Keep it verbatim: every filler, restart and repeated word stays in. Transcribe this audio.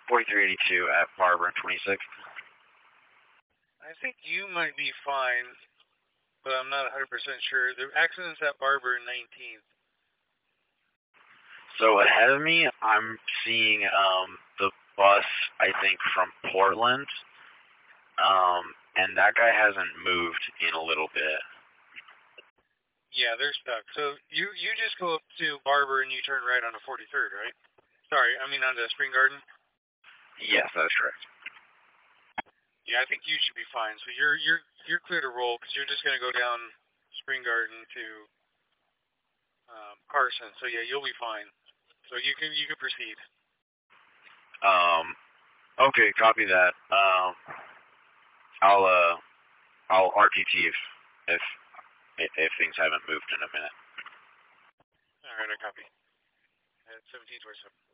forty-three eighty-two at Barber and twenty-six. I think you might be fine, but I'm not one hundred percent sure. The accident's at Barber in nineteenth. So ahead of me, I'm seeing um, the bus, I think, from Portland, um, and that guy hasn't moved in a little bit. Yeah, they're stuck. So you you just go up to Barber and you turn right onto forty-third, right? Sorry, I mean onto Spring Garden. Yes, that's correct. Yeah, I think you should be fine. So you're you're you're clear to roll because you're just gonna go down Spring Garden to um, Carson. So yeah, you'll be fine. So you can you can proceed. Um, okay, copy that. Um, I'll uh, I'll R T T if if if things haven't moved in a minute. All right, I copy. At seventeen twenty-seven.